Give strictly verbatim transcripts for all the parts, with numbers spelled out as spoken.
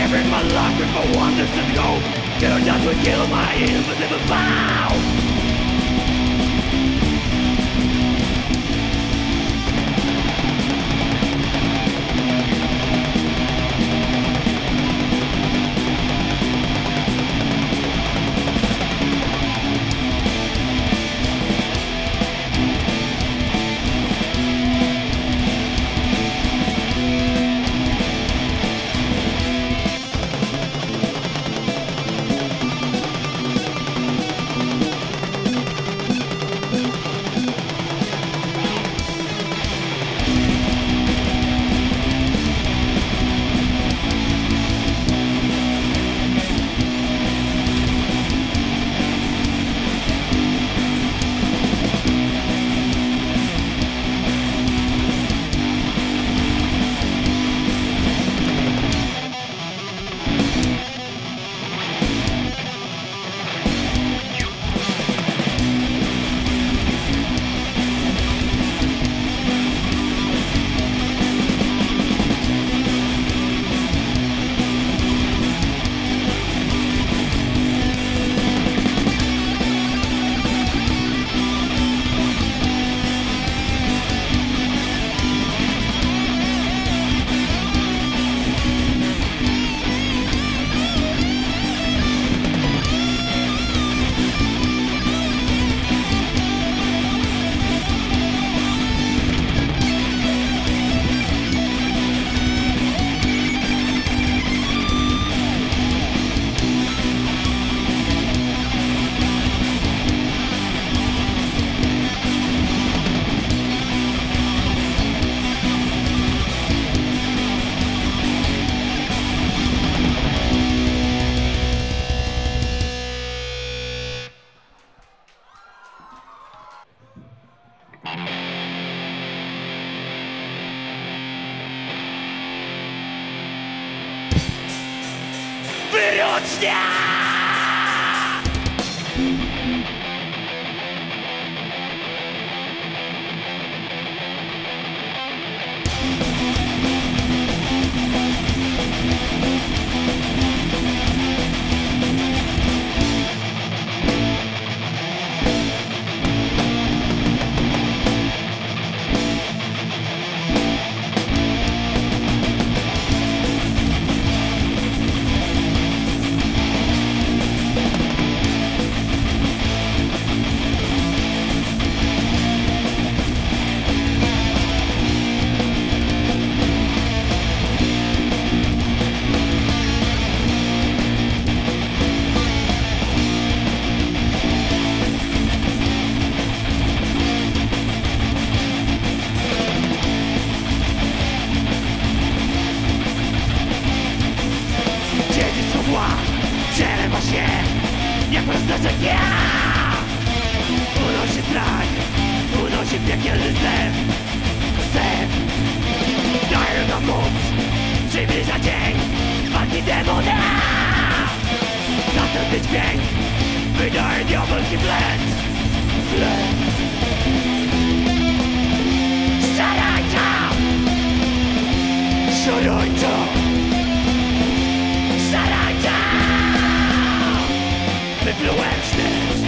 Sharing my life with a wonders and hope. Turned out to kill my invisible vow. Wyrocznia! Przelewa się jak rozdarzenia. Unosi strach, unosi piekielny zew. Zew daje nam moc, przybliża dzień walki demona. Zatem być dźwięk wydaje diabelski flet. Flet. Szarańcza! Szarańcza! Szarańcza! Wyplułem śmierć.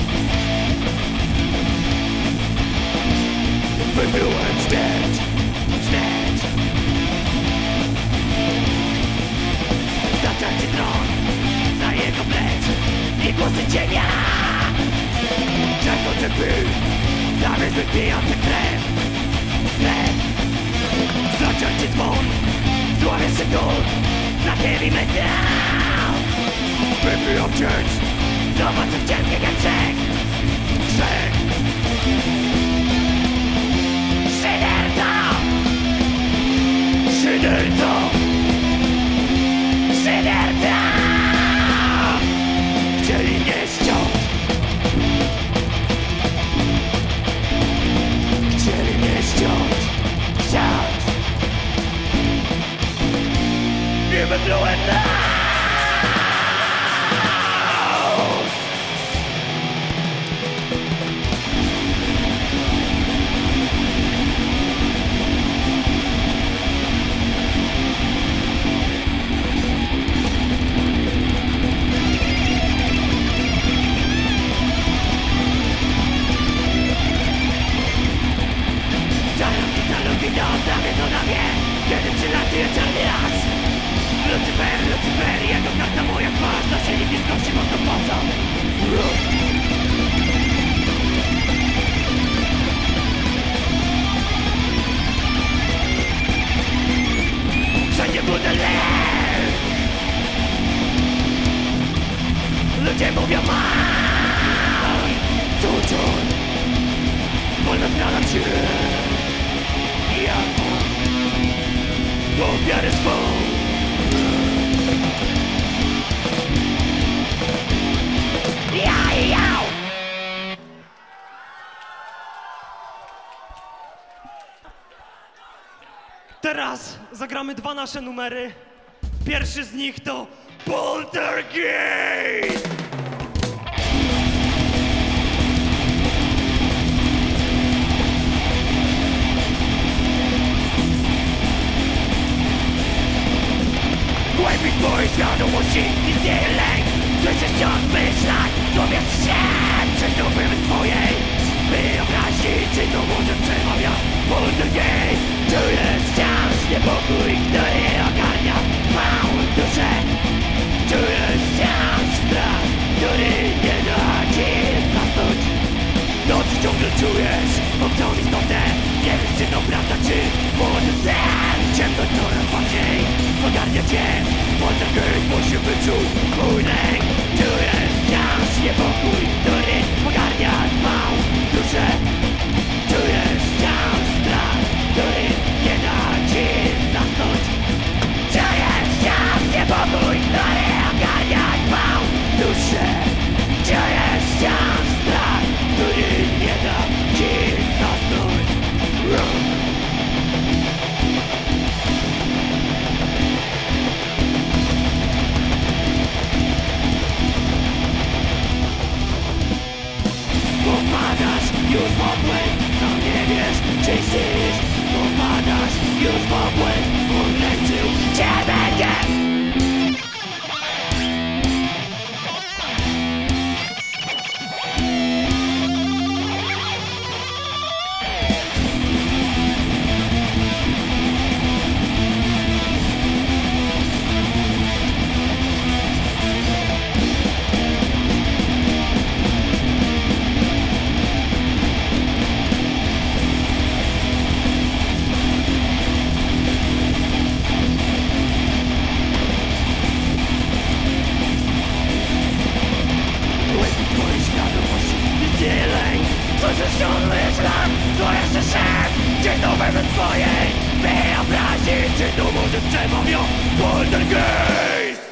Wyplułem śmierć. Śmierć. Zaczęcie tron za jego plec i głosy cienia. Czerwący pył zamysł wypijający krew. Krew. Zaczęcie dzwon złowieszczy dół za heavy metal. Wypijam cieć. Zobaczę w ciemnie jak grzech. Grzech. Szyderco! Szyderco! Szyderco! Chcieli mnie ściąć. Chcieli mnie ściąć. Ściąć. Nie wyplułem na ludzie mówią mam to czar, wolno znalazł się jak ofiarę swą. Ja, ja. Teraz zagramy dwa nasze numery. Pierwszy z nich to Poltergeist! Głębi twojej świadomości nic nie lęk. Słyszysz wciąż myślach, złowiąc się przed dupy twojej wyobraźni. Czy to może przemawia Poltergeist? Czujesz wciąż niepokój, który ogarnia małą duszę. Czujesz wciąż strach, który nie da ci zasnąć. Nocy ciągle czujesz obcą istotę. Nie wiesz, czy to prawda, czy może sen. Ciemność coraz bardziej ogarnia cię. Poltergeist musi wyczuć twój lęk. Czujesz wciąż niepokój, który ogarnia twą duszę. Czujesz wciąż strach, który nie da ci zasnąć. Czujesz wciąż niepokój, który ogarnia twą duszę. Czujesz wciąż strach, który nie da ci zasnąć. Popadasz już w obłęd, co nie wiesz, czy śnisz. Popadasz już w obłęd, ulecił cię będzie. Słyszysz ciągle ślad, co jeszcze szef. Gdzie to we swojej wyobraźni? Czy to może przemawia Poltergeist?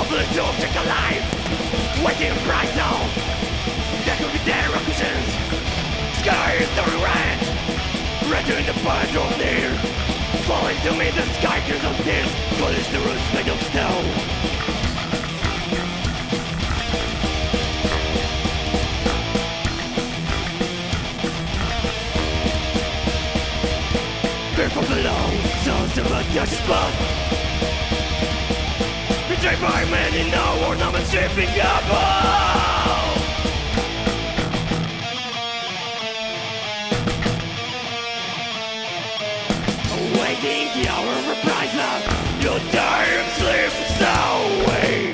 hopeless object alive, waiting bright now. There could be their reactions. Sky is turning red, red in the path of near. Falling to me, the sky tears on tears, but it's the roots made of stone. Fear from below, souls of a touch blood. Betrayed by many, no ornaments stripping above. Awaiting the hour of reprisal, your time slips away.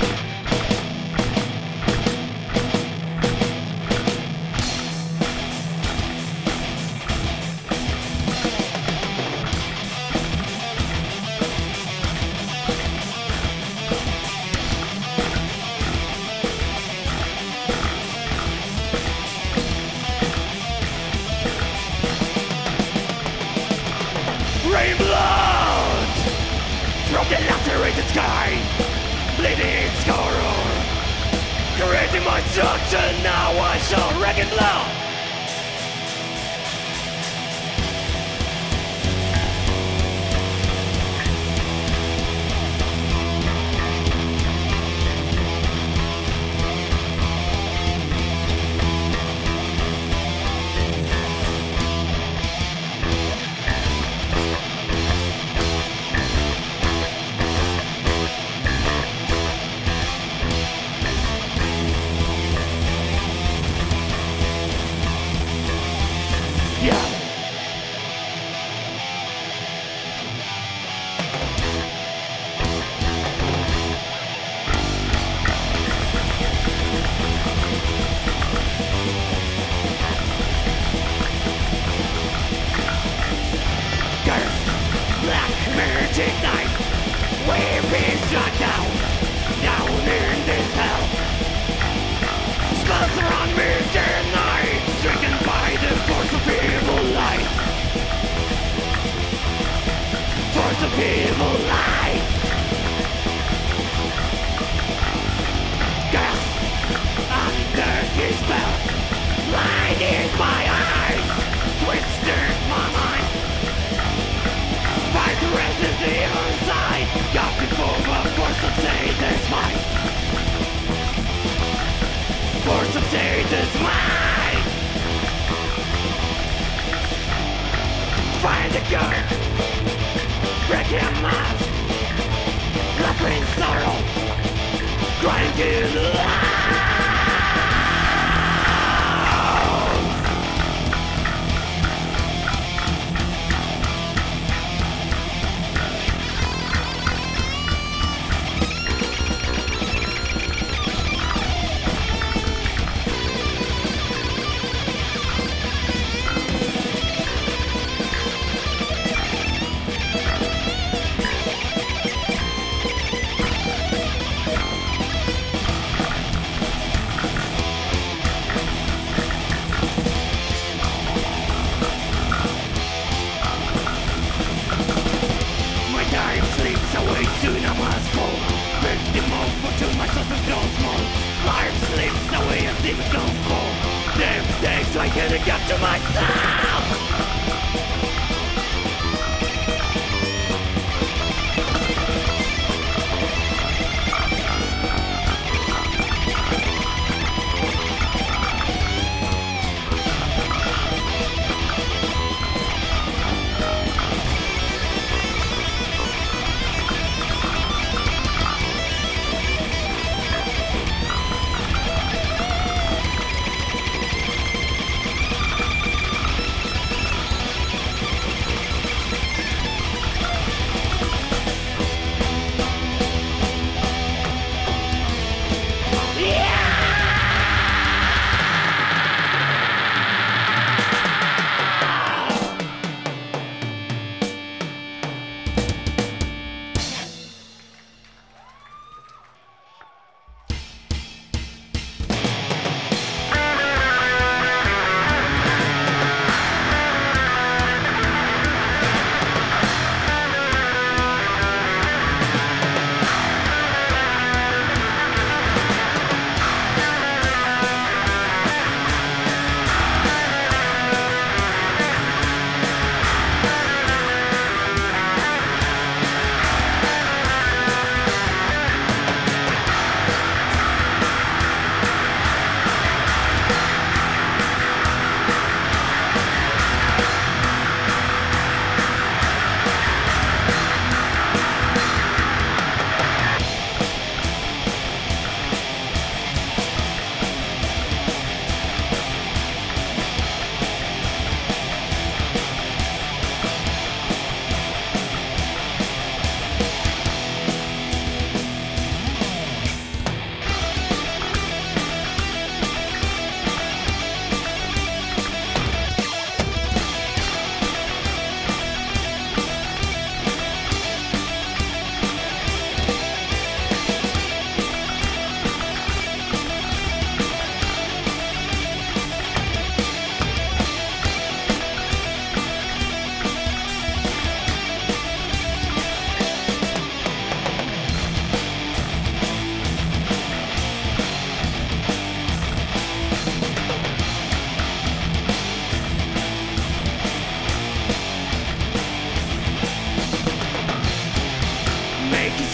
Rain blood from the lacerated sky, bleeding its horror, creating my destruction. Now I shall wreck in blood. Yeah. Curse, black magic night, we've been shut down, down in this hell. Spells around me day and night, stricken by the force of evil light. Force of evil light. Gasp under his spell, blinded my eyes, twisted my mind. Fight to resist the evil side, got before the force of Satan's might. Force of Satan's might. Find the gun, break your mask, laughing sorrow, crying to the light. Soon I must go. Break the mold until my sauces grow small. Life slips away as demons go cold. Them days I can't get to myself.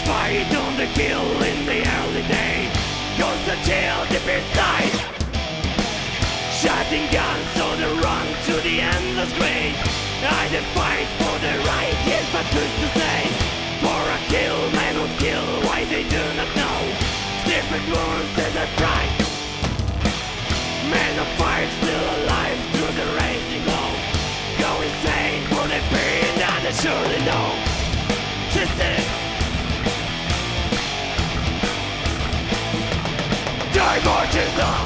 fight on the hill in the early day goes the chill deep inside. Shouting guns on the run to the endless grave. I did fight for the right, yes, but who's to say? For a kill, man would kill, why they do not know. Different wounds and a pride. Men of fire still alive through the raging glow. Go insane for the pain that they surely know. Sister, die marches on.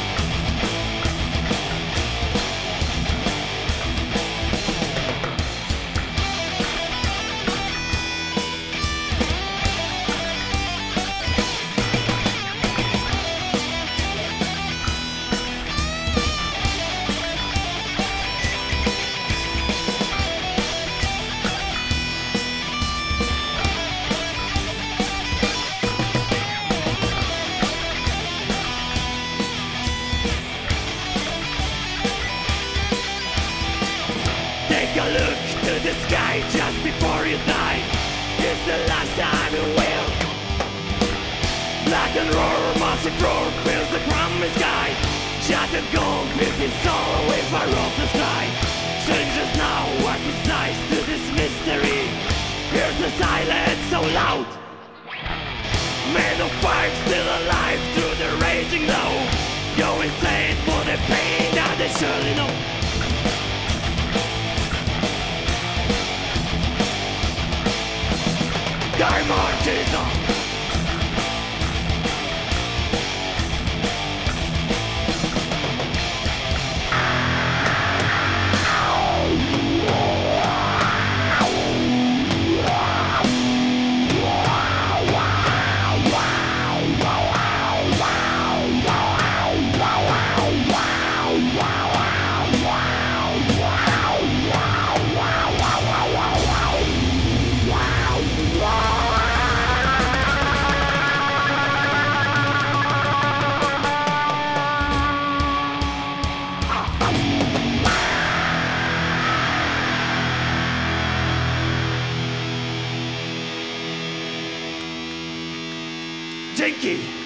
Take a look to the sky just before you die. It's the last time you will. Black and roar, massive roar fills the crummy sky. Shattered gold fills his soul with fire of the sky. Strangers now work his eyes to this mystery. Here's the silence so loud. Men of fire still alive through the raging glow. Go insane for the pain that they surely know. Die marches on. Dzięki!